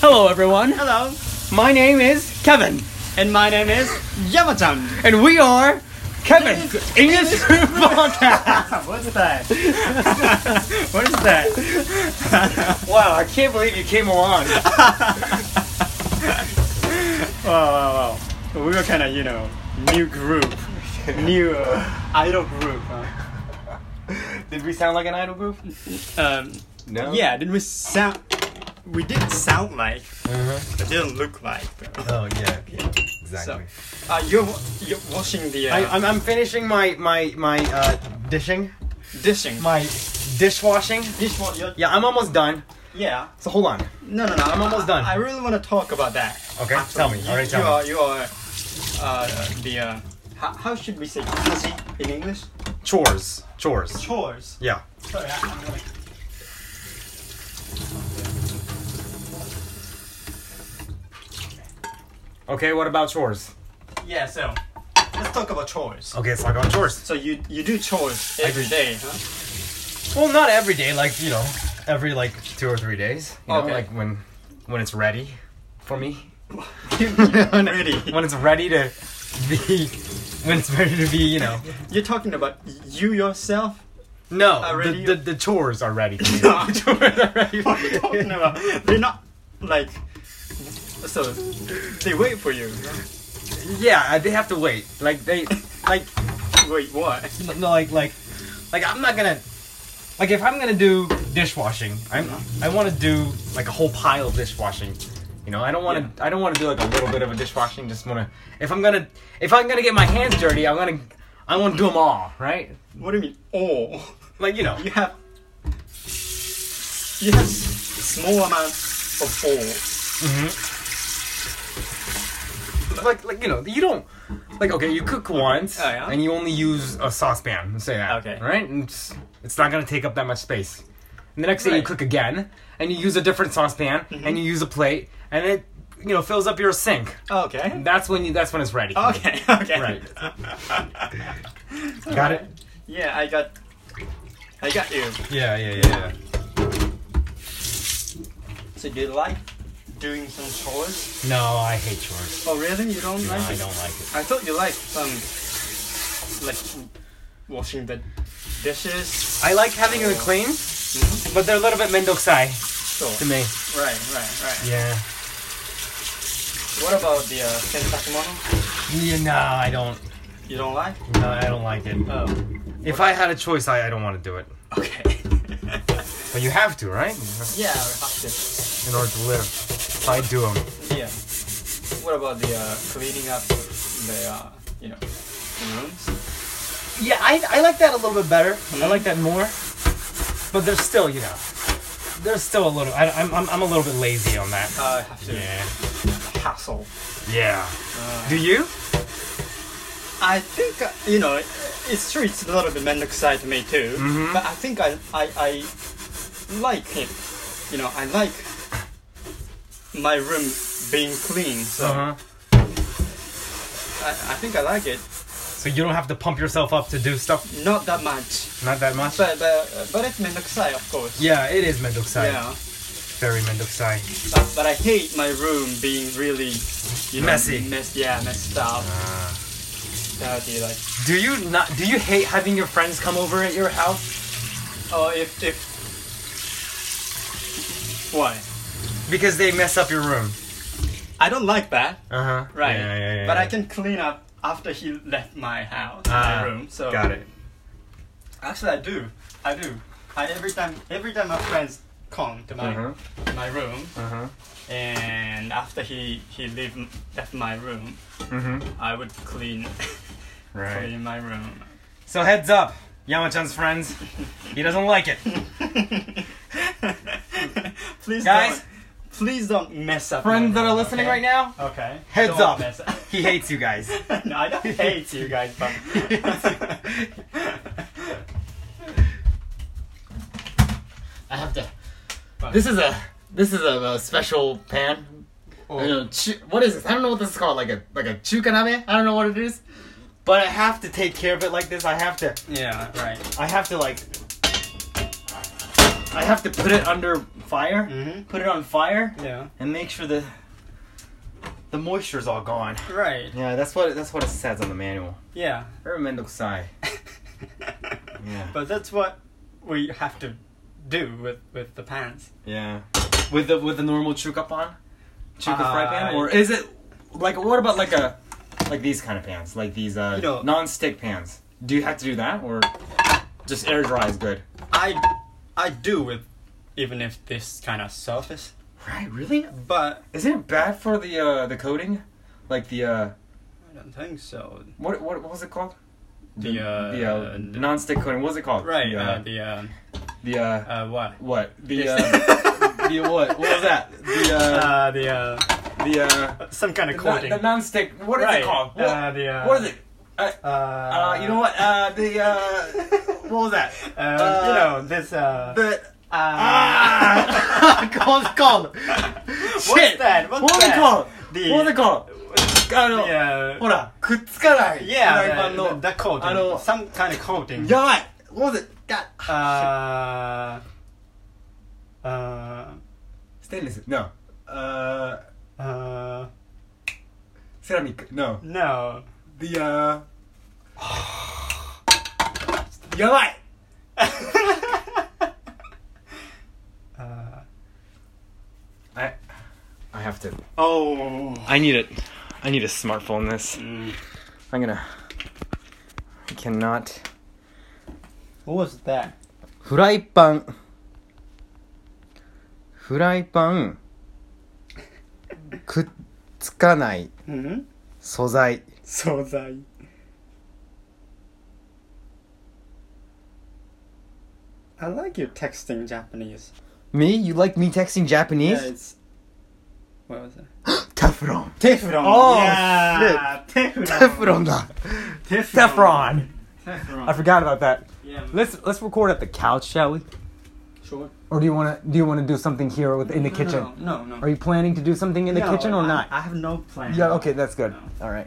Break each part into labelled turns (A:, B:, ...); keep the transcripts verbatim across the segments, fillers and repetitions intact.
A: Hello, everyone.
B: Hello.
A: My name is Kevin,
B: And my name is Yamachan.
A: and we are Kevin's English Podcast.
B: What's that? What is that?
A: Wow, I can't believe you came along.
B: Wow, wow, wow. We were kind of, you know, new group. New uh, idol group. Huh?
A: Did we sound like an idol group?
B: Um,
A: No?
B: Yeah, did we sound... We did sound like,
A: Uh-huh.
B: but didn't look like.
A: Oh, yeah. Exactly.
B: So, uh, you're, you're washing the... Uh,
A: I, I'm, I'm finishing my, my, my uh, dishing.
B: dishing.
A: My dishwashing.
B: Dishwa- you're-
A: Yeah, I'm almost done.
B: Yeah.
A: So hold on.
B: No, no, no.
A: I'm almost done.
B: I really want to talk about that.
A: Okay,
B: Actually,
A: tell me.
B: You,
A: Alright,
B: you
A: tell
B: are,
A: me.
B: you are, uh, the, uh, how, how should we say kasi in English?
A: Chores. Chores.
B: Chores.
A: Yeah.
B: Sorry, I, I'm gonna...
A: Okay, what about chores?
B: Yeah, so, let's talk about chores.
A: Okay, let's talk about chores.
B: So you you do chores every day, huh?
A: Well, not every day, like, you know, every, like, two or three days. You know,
B: Okay.
A: like, when when it's ready for me.
B: Ready.
A: When it's ready to be... When it's ready to be, you know...
B: You're talking about you yourself?
A: No,
B: Uh,
A: the,
B: ready?
A: the, the chores are ready.
B: No.
A: The chores are ready.
B: What are you talking about? They're not, like... So, they wait for you.
A: Yeah, they have to wait. Like, they... Like,
B: Wait, what?
A: no, like, like... Like, I'm not gonna... Like, if I'm gonna do dishwashing, I'm, I want to do, like, a whole pile of dishwashing. You know, I don't want to.
B: Yeah.
A: I don't want to do like a little bit of a dishwashing. Just want to. If I'm gonna, if I'm gonna get my hands dirty, I'm gonna. I want to do them all, right?
B: What do you mean, all?
A: Like, you know.
B: You have... You have s- small amount of all.
A: Like, like you know, you don't. Like, okay, you cook once,
B: Oh, yeah?
A: and you only use a saucepan. Let's say that.
B: Okay.
A: Right? And it's, it's not gonna take up that much space. And the next day you
B: Right.
A: cook again, and you use a different saucepan, and you use a plate, and it, you know, fills up your sink.
B: Okay.
A: That's when you. That's when it's ready.
B: Okay, okay.
A: Right. Got it?
B: Yeah, I got... I got you.
A: Yeah, yeah, yeah, yeah.
B: So do you like doing some chores?
A: No, I hate chores.
B: Oh, really? You don't
A: No,
B: like
A: I
B: it?
A: don't like it.
B: I thought you liked some... Like, washing the dishes.
A: I like having them clean,
B: Mhm.
A: but they're a little bit mendokusai
B: Sure.
A: to me.
B: Right, right, right.
A: Yeah.
B: What about the uh, kentakumono?
A: Yeah, no, I don't.
B: You don't like?
A: No, I don't like it.
B: Oh.
A: If I had a choice, I, I don't want to do it.
B: Okay.
A: But you have to, right?
B: Yeah, we have to.
A: In order to live. I do them.
B: Yeah. What about the uh, cleaning up the, uh, you know, the rooms?
A: Yeah, I, I like that a little bit better. I like that more. But there's still, you know, there's still a little. I, I'm, I'm I'm a little bit lazy on that.
B: Uh, I have to
A: Yeah.
B: hassle.
A: Yeah.
B: Uh,
A: Do you?
B: I think, uh, you know, it's true, it's a little bit mendokusai to me too.
A: Mhm.
B: But I think I, I, I like it. You know, I like my room being clean. So
A: Uh huh.
B: I, I think I like it.
A: So you don't have to pump yourself up to do stuff.
B: Not that much.
A: Not that much.
B: But, but, but it's mendokusai, of course.
A: Yeah, it is mendokusai.
B: Yeah.
A: Very mendokusai.
B: But, but I hate my room being really, you know,
A: Messy.
B: Mess, yeah, messed up,
A: Uh,
B: dirty. Like,
A: do you not? Do you hate having your friends come over at your house?
B: oh, if if why?
A: Because they mess up your room.
B: I don't like that.
A: Uh huh.
B: Right.
A: Yeah, yeah, yeah,
B: but I
A: yeah.
B: can clean up after he left my house,
A: Ah,
B: my room. So
A: Got it.
B: actually, I do. I do. I every time every time my friends come to my
A: Uh-huh.
B: my room,
A: Uh huh.
B: and after he he leave left my room,
A: Mhm.
B: I would clean
A: Right.
B: clean my room.
A: So heads up, Yamachan's friends. He doesn't like it.
B: Please,
A: Guys?
B: don't, please don't mess up.
A: Friends
B: my
A: that are
B: room,
A: listening
B: okay?
A: right now,
B: Okay.
A: heads
B: Don't
A: up.
B: mess up.
A: He hates you guys.
B: No, I don't hate you guys, but
A: I have to.
B: What?
A: This is a this is a, a special pan.
B: Oh.
A: I don't know, chu- what is this? I don't know what this is called. Like a like a chukanabe. I don't know what it is. But I have to take care of it like this. I have to.
B: Yeah, right.
A: I have to like. I have to put it under fire,
B: Mm-hmm.
A: put it on fire,
B: Yeah.
A: and make sure the the moisture's all gone.
B: Right.
A: Yeah, that's what that's what it says on the manual.
B: Yeah.
A: Very mendokusai. Yeah.
B: But that's what we have to do with, with the pants.
A: Yeah. With the with the normal chukapan, chuka fry pan,
B: Uh,
A: or is it like what about like a like these kind of pans, like these uh,
B: You know-
A: non-stick pans? Do you have to do that, or just air dry is good?
B: I I do with even if this kind of surface,
A: Right? Really?
B: but
A: Isn't it bad for the uh, the coating? Like the uh,
B: I don't think so.
A: what what what was it called?
B: The, uh,
A: the uh, non-stick coating. What was it called?
B: Right.
A: The
B: Uh,
A: uh,
B: the uh,
A: the uh,
B: uh what?
A: what? The
B: This-
A: uh, the what? What was that? The uh,
B: Uh, the uh,
A: the uh,
B: some kind of
A: the,
B: coating.
A: non- the non-stick. What is
B: Right.
A: it called? What,
B: Uh, the uh,
A: what is it? Uh,
B: Uh,
A: uh, you know what? Uh, the uh, what was that?
B: Um,
A: Uh,
B: you know this. Uh,
A: The
B: uh,
A: ah, what's it called?
B: What's
A: Shit.
B: that? What's
A: What was it
B: that?
A: called?
B: The-
A: What was it called? あの、
B: the, uh,
A: ほら、くっつかない。フライ
B: yeah,
A: パン
B: the,
A: の。
B: the, the coating.
A: あの、
B: some kind of coating.
A: やばい。What was it? God.
B: Uh, uh,
A: ステンレス。No. あ
B: uh,
A: セラミック。No.
B: no.
A: The, uh... やばい
B: Uh,
A: I, I have to.
B: oh.
A: I need it. I need a smartphone this.
B: Mm.
A: I'm gonna... I cannot...
B: What was that?
A: フライパン。フライパン。くっつかない
B: Mm-hmm.
A: 素材。
B: 素材. I like you texting Japanese.
A: Me? You like me texting Japanese?
B: Yeah, it's. What was it?
A: Teflon.
B: Teflon.
A: Oh,
B: yeah. Teflon.
A: Teflon. da. Teflon.
B: Teflon.
A: I forgot about that.
B: Yeah.
A: Let's let's record at the couch, shall we?
B: Sure.
A: Or do you want to do you want to do something here with, in the
B: No,
A: kitchen?
B: No, no. no.
A: Are you planning to do something in the
B: No,
A: kitchen or
B: I,
A: not?
B: I have no plan.
A: Yeah, okay, that's good.
B: No.
A: All right.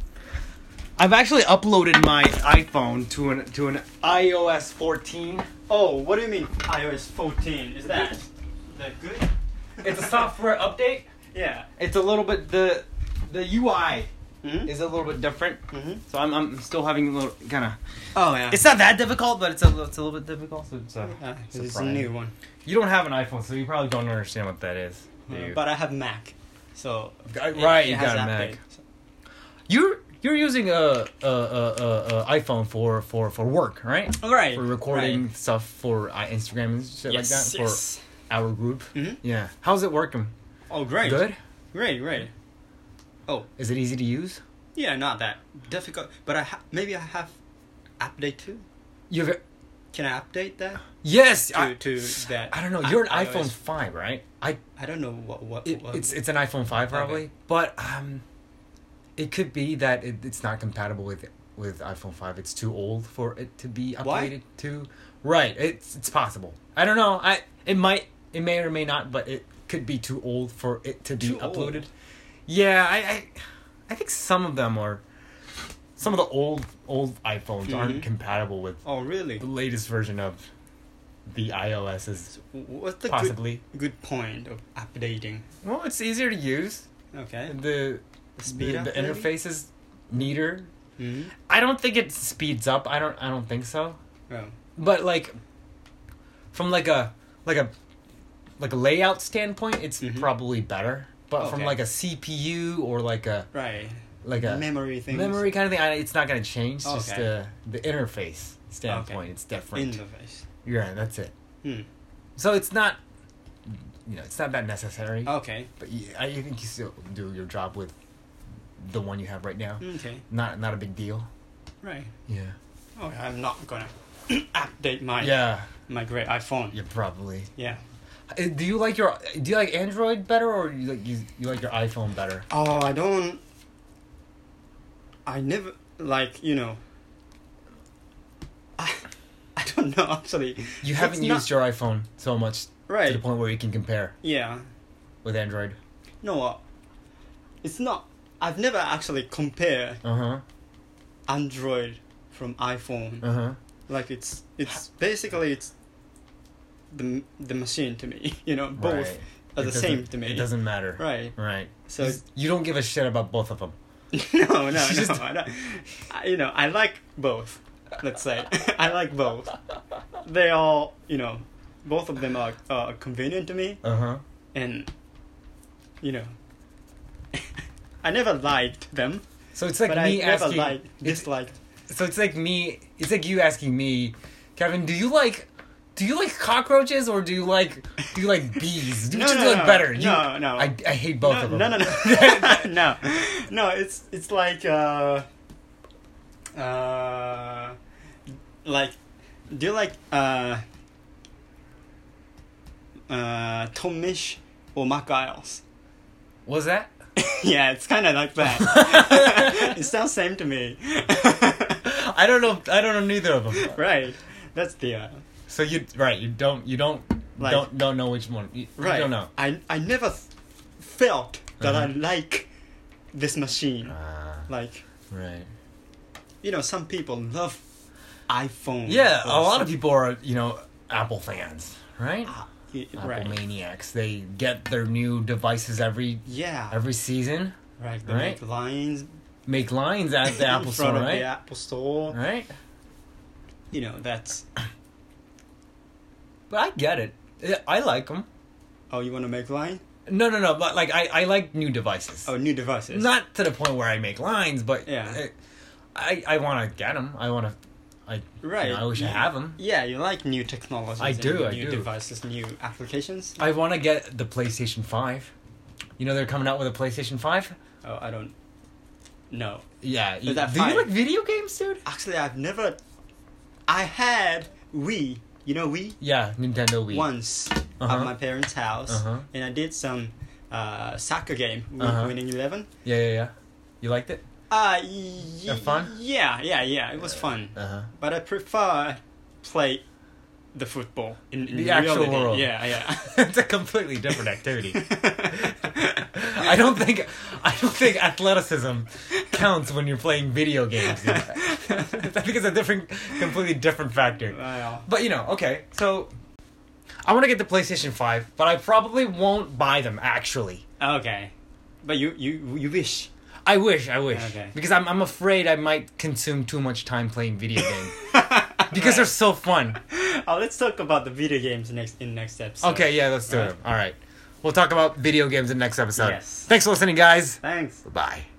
A: I've actually uploaded my iPhone to an to an i O S fourteen.
B: Oh, what do you mean i O S fourteen? Is that that good?
A: It's a software update.
B: Yeah.
A: It's a little bit the the U I
B: Mm-hmm.
A: is a little bit different.
B: Mm-hmm.
A: So I'm I'm still having a little kind of.
B: Oh yeah.
A: It's not that difficult, but it's a little, it's a little bit difficult. So it's, uh,
B: yeah, it's a
A: surprising.
B: new one.
A: You don't have an iPhone, so you probably don't understand what that is. Do
B: Uh,
A: you?
B: but I have Mac, so
A: Uh,
B: it-
A: right,
B: it
A: you
B: has
A: got a
B: update.
A: Mac. You're you're using a a, a, a, a iPhone for, for, for work, right?
B: Right.
A: For recording
B: Right.
A: stuff for uh, Instagram and shit
B: Yes.
A: like that
B: Yes.
A: for our group.
B: Mhm.
A: Yeah. How's it working?
B: Oh, great.
A: Good.
B: Great, great. Oh,
A: Is it easy to use?
B: yeah, not that difficult. But I ha- maybe I have update too.
A: You have
B: Can I update that
A: yes.
B: to
A: I,
B: to that?
A: I don't know. You're an
B: I-
A: iPhone
B: iOS?
A: five, right? I
B: I don't know what what.
A: it,
B: what
A: it's it's an iPhone five probably,
B: Okay.
A: but um, it could be that it, it's not compatible with with iPhone five. It's too old for it to be updated
B: Why?
A: to. Right. It's it's possible. I don't know. I it might it may or may not, but it could be too old for it to be
B: Too
A: uploaded.
B: old?
A: Yeah, I, I I think some of them are. Some of the old old iPhones
B: Mhm.
A: aren't compatible with
B: Oh, really?
A: the latest version of the iOS. Is
B: What's the
A: possibly.
B: good good point of updating?
A: Well, it's easier to use.
B: Okay.
A: The
B: Speed
A: the,
B: up,
A: the
B: maybe?
A: interface is neater.
B: Mm-hmm.
A: I don't think it speeds up. I don't. I don't think so.
B: Oh.
A: But like, from like a like a like a layout standpoint, it's
B: Mhm.
A: probably better. But from
B: Okay.
A: like a C P U or like a
B: Right.
A: like a
B: Memory things.
A: memory kind of thing, I, it's not going to change. Just
B: Okay.
A: uh, the interface standpoint, it's different.
B: Interface.
A: Yeah, that's it.
B: Hmm.
A: So it's not, you know, it's not that necessary.
B: Okay.
A: But you, I think you still do your job with the one you have right now.
B: Okay.
A: Not not a big deal.
B: Right.
A: Yeah.
B: Oh, I'm not gonna update my
A: Yeah.
B: my great iPhone.
A: Yeah, probably.
B: Yeah.
A: Uh, Do you like your do you like Android better or you like you, you like your iPhone better?
B: Oh, I don't. I never like you know. I I don't know actually.
A: You haven't
B: It's
A: used
B: not-
A: your iPhone so much to
B: Right.
A: the point where you can compare
B: Yeah.
A: with Android.
B: No. Uh, it's not. I've never actually compared
A: Uh huh.
B: Android from iPhone.
A: Uh huh.
B: Like it's it's basically it's the the machine to me. You know, both
A: Right.
B: are
A: It
B: the same
A: doesn't-
B: to me.
A: It doesn't matter.
B: Right.
A: Right.
B: So
A: So you don't give a shit about both of them.
B: no, no, no.
A: Just-
B: I don't, I, you know, I like both. Let's say I like both. They all, you know, both of them are uh, convenient to me,
A: Uh huh.
B: and you know, I never liked them,
A: So it's like
B: but I
A: me
B: never
A: asking.
B: liked
A: it's-
B: disliked.
A: So it's like me. It's like you asking me, Kevin. Do you like? Do you like cockroaches or do you like? Do you like bees? Which
B: No,
A: do
B: no,
A: you like
B: no.
A: better? You,
B: No, no.
A: I, I hate both
B: no,
A: of them.
B: No, no, no, no, no. It's it's like uh, uh, like, do you like uh, uh, Tomish or McIsles?
A: What's that?
B: Yeah, it's kind of like that. It sounds same to me.
A: I don't know. I don't know neither of them.
B: Right. That's the uh,
A: So you right? You don't. You don't.
B: Like-
A: don't don't know which one. You,
B: right.
A: You don't know.
B: I I never th- felt that I
A: Uh-huh.
B: like this machine.
A: Ah,
B: Like,
A: right.
B: you know, some people love iPhone.
A: Yeah,
B: or
A: a lot of
B: some-
A: people are you know Apple fans, right?
B: Ah, y-
A: Apple
B: right.
A: maniacs. They get their new devices every
B: Yeah.
A: every season.
B: Right. They
A: Right.
B: make lines
A: Make lines at the Apple
B: in
A: Store,
B: front of
A: right?
B: the Apple Store.
A: Right.
B: You know, that's.
A: But I get it. Yeah, I like them.
B: Oh, you want to make line?
A: No, no, no. But like, I, I like new devices.
B: Oh, new devices.
A: Not to the point where I make lines, but
B: Yeah.
A: uh, I I want to get them. I want to. I
B: Right.
A: You know, I wish I have them.
B: Yeah, you like new technologies.
A: I
B: and
A: do, I
B: New
A: do.
B: devices, new applications.
A: I want to get the PlayStation Five. You know they're coming out with a PlayStation Five.
B: Oh, I don't. No.
A: Yeah. You,
B: that
A: do
B: five?
A: you like video games, dude?
B: Actually, I've never. I had Wii. You know Wii?
A: Yeah, Nintendo Wii.
B: Once
A: Uh-huh.
B: at my parents' house,
A: Uh-huh.
B: and I did some uh, soccer game, Win-
A: Uh-huh.
B: Winning Eleven.
A: Yeah, yeah, yeah. You liked it?
B: Uh, y-
A: Have fun?
B: Yeah, yeah, yeah. It was fun,
A: Uh huh.
B: but I prefer play the football in, in
A: The actual
B: reality.
A: world.
B: Yeah, yeah.
A: It's a completely different activity. I don't think I don't think athleticism counts when you're playing video games. Dude. I think it's a different, completely different factor.
B: Wow.
A: But you know, okay, so I want to get the PlayStation Five, but I probably won't buy them. Actually,
B: Okay, but you you you wish.
A: I wish, I wish,
B: Okay.
A: because I'm I'm afraid I might consume too much time playing video games because they're so fun.
B: Oh, let's talk about the video games next in next episode.
A: Okay, yeah, let's do
B: Right.
A: it. All right, we'll talk about video games in the next episode.
B: Yes.
A: Thanks for listening, guys.
B: Thanks.
A: Bye.